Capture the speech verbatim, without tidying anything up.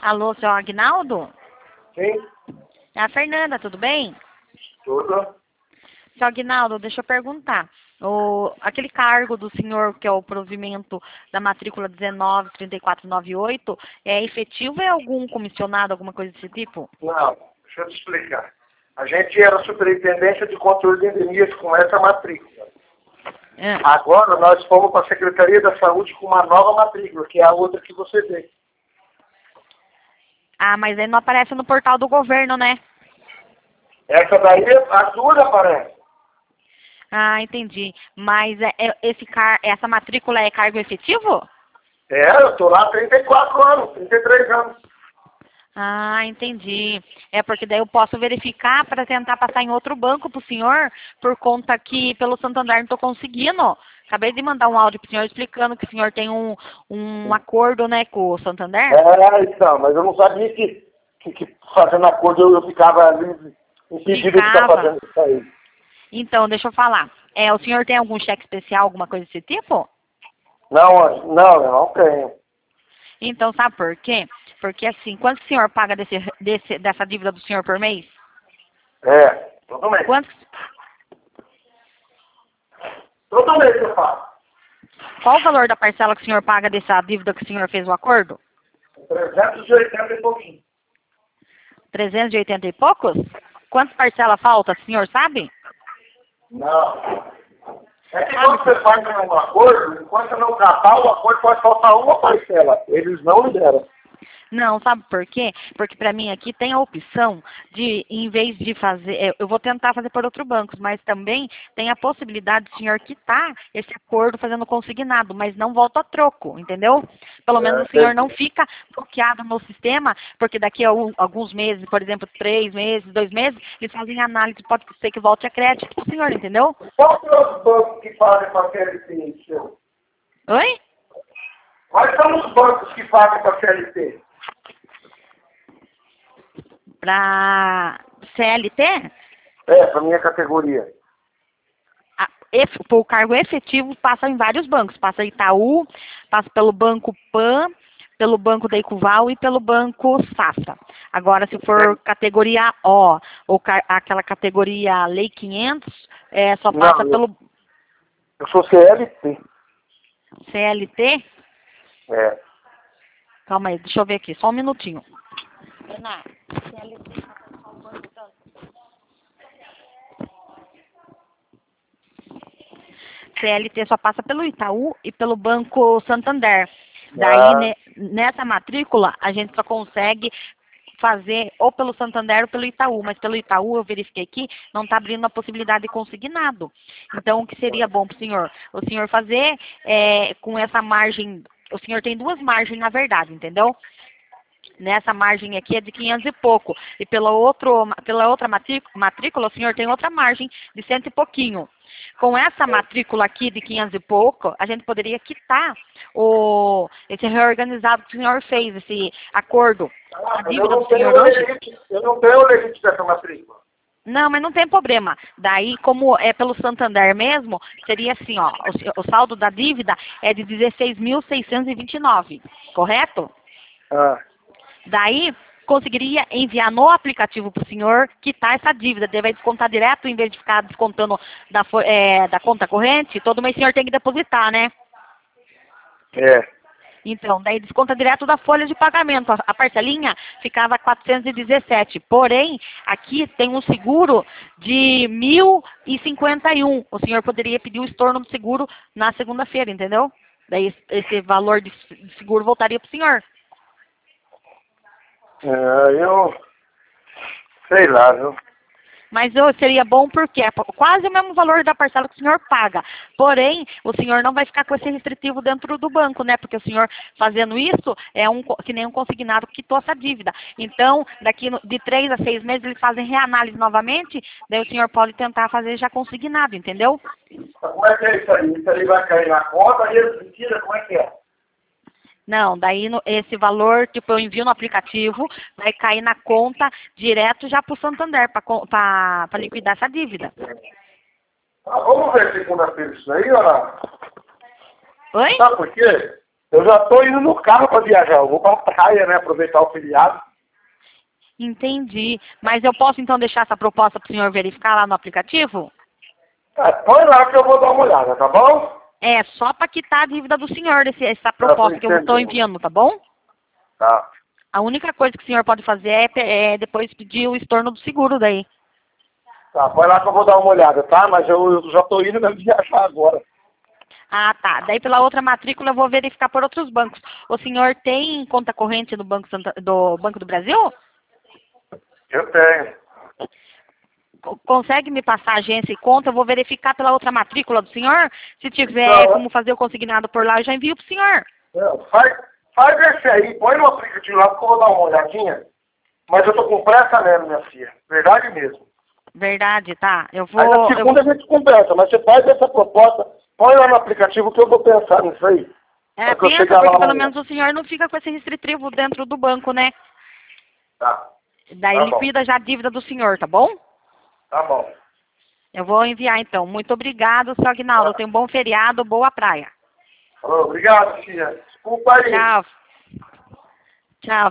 Alô, seu Agnaldo? Sim, É a Fernanda, tudo bem? tudo. Seu Agnaldo, deixa eu perguntar. O, aquele cargo do senhor, que é o provimento da matrícula dezenove trinta e quatro noventa e oito, é efetivo ou é algum comissionado, alguma coisa desse tipo? Não, deixa eu te explicar. A gente era superintendência de controle de endemias com essa matrícula. É. Agora nós fomos para a Secretaria da Saúde com uma nova matrícula, que é a outra que você vê. Ah, mas aí não aparece no portal do governo, né? Essa daí, a sua aparece. Ah, entendi. Mas é, é- esse car essa matrícula é cargo efetivo? É, eu estou lá há trinta e quatro anos, trinta e três anos. Ah, entendi. É porque daí eu posso verificar para tentar passar em outro banco para o senhor, por conta que pelo Santander não estou conseguindo. Acabei de mandar um áudio para o senhor explicando que o senhor tem um, um acordo, né, com o Santander. É, então, mas eu não sabia que, que, que fazendo acordo eu, eu ficava ali impedido de estar Ficava. fazendo isso aí. Então, deixa eu falar. É, o senhor tem algum cheque especial, alguma coisa desse tipo? Não, não, eu não tenho. Então, sabe por quê? Porque assim, quanto o senhor paga desse, desse, dessa dívida do senhor por mês? É, todo mês. Quanto, Todo mês eu faço. qual o valor da parcela que o senhor paga dessa dívida que o senhor fez o acordo? trezentos e oitenta e pouquinho. trezentos e oitenta e poucos? Quantas parcelas falta, o senhor sabe? Não. É que quando você faz um acordo, enquanto não acabar o acordo, pode faltar uma parcela. Eles não liberam. Não, sabe por quê? Porque para mim aqui tem a opção de, em vez de fazer, eu eu vou tentar fazer por outro banco, mas também tem a possibilidade do senhor quitar esse acordo fazendo consignado, mas não volta a troco, entendeu? Pelo menos É, o senhor não entendi. fica bloqueado no sistema, porque daqui a um- alguns meses, por exemplo, três meses, dois meses, eles fazem análise, pode ser que volte a crédito pro senhor, entendeu? Qual que é os bancos que fazem com a C L T, seu? Oi? Quais são os bancos que fazem com a C L T? Para C L T, É, para minha categoria. a- ef- o cargo efetivo passa em vários bancos. Passa Itaú, passa pelo Banco Pan, pelo Banco da Ecuval e pelo Banco Safra. Agora, se for categoria O, ou ca- aquela categoria Lei quinhentos, é, só passa Não, eu, pelo eu sou C L T. C L T. É. Calma aí, deixa eu ver aqui, só um minutinho. Renato, C L T. C L T só passa pelo Itaú e pelo Banco Santander. Daí, Ah, ne- nessa matrícula, a gente só consegue fazer ou pelo Santander ou pelo Itaú, mas pelo Itaú eu verifiquei aqui, não está abrindo a possibilidade de consignado. Então, o que seria bom para o senhor? O senhor fazer é, com essa margem, o senhor tem duas margens, na verdade, entendeu? Nessa margem aqui é de quinhentos e pouco. E pela, outro, pela outra matrí- matrícula, o senhor tem outra margem de cento e pouquinho. Com essa matrícula aqui de quinhentos e pouco, a gente poderia quitar o, esse reorganizado que o senhor fez, esse acordo. A ah, mas eu dívida não do tenho senhor o hoje? limite, eu não tenho o limite dessa matrícula. Não, mas não tem problema. Daí, como é pelo Santander mesmo, seria assim, ó, o, o saldo da dívida é de dezesseis mil seiscentos e vinte e nove, correto? Ah, Daí, conseguiria enviar no aplicativo para o senhor quitar essa dívida. Daí vai descontar direto, em vez de ficar descontando da, fo- é, da conta corrente, todo mês o senhor tem que depositar, né? é. Então, daí desconta direto da folha de pagamento. A, a parcelinha ficava quatrocentos e dezessete. Porém, aqui tem um seguro de mil e cinquenta e um. O senhor poderia pedir o estorno do seguro na segunda-feira, entendeu? Daí esse esse valor de de seguro voltaria para o senhor. É, eu sei lá, viu? Mas ô, seria bom porque é quase o mesmo valor da parcela que o senhor paga. Porém, o senhor não vai ficar com esse restritivo dentro do banco, né? Porque o senhor fazendo isso é um co- que nem um consignado que quitou essa dívida. Então, daqui no- de três a seis meses eles fazem reanálise novamente, daí o senhor pode tentar fazer já consignado, entendeu? Como é que é isso aí? Isso aí vai cair na conta e eles me tiram, como é que é? Não, daí no- esse valor, tipo, eu envio no aplicativo, vai cair na conta direto já para o Santander, para liquidar essa dívida. Ah, vamos ver segunda-feira isso aí, ó. Oi? Sabe por quê? Eu já estou indo no carro para viajar. Eu vou para a praia, né? Aproveitar o feriado. Entendi. Mas eu posso então deixar essa proposta para o senhor verificar lá no aplicativo? É, põe lá que eu vou dar uma olhada, tá bom? É, só para quitar a dívida do senhor, desse, essa proposta que eu estou enviando, tá bom? Tá. A única coisa que o senhor pode fazer é, pe- é depois pedir o estorno do seguro daí. Tá, põe lá que eu vou dar uma olhada, tá? Mas eu, eu já estou indo mesmo viajar agora. Ah, tá. Daí pela outra matrícula eu vou verificar por outros bancos. O senhor tem conta corrente do Banco, Santa, do, Banco do Brasil? Eu tenho. Co- Consegue me passar a agência e conta? Eu vou verificar pela outra matrícula do senhor. Se tiver Não. como fazer o consignado por lá, eu já envio pro senhor. Não, faz, faz esse aí, põe no aplicativo lá que eu vou dar uma olhadinha. Mas eu tô com pressa mesmo, minha filha. Verdade mesmo. Verdade, tá. Eu Aí vou... na eu- segunda a gente conversa, mas você faz essa proposta, põe lá no aplicativo que eu vou pensar nisso aí. É, Pra que eu pensa, chegar lá porque pelo amanhã. menos o senhor não fica com esse restritivo dentro do banco, né? Tá, Daí tá bom. liquida já a dívida do senhor, tá bom? Tá bom. Eu vou enviar então. Muito obrigado, seu Aguinaldo. Tá. Tenha um bom feriado, boa praia. Ô, obrigado, filha. Desculpa aí. Tchau. Tchau.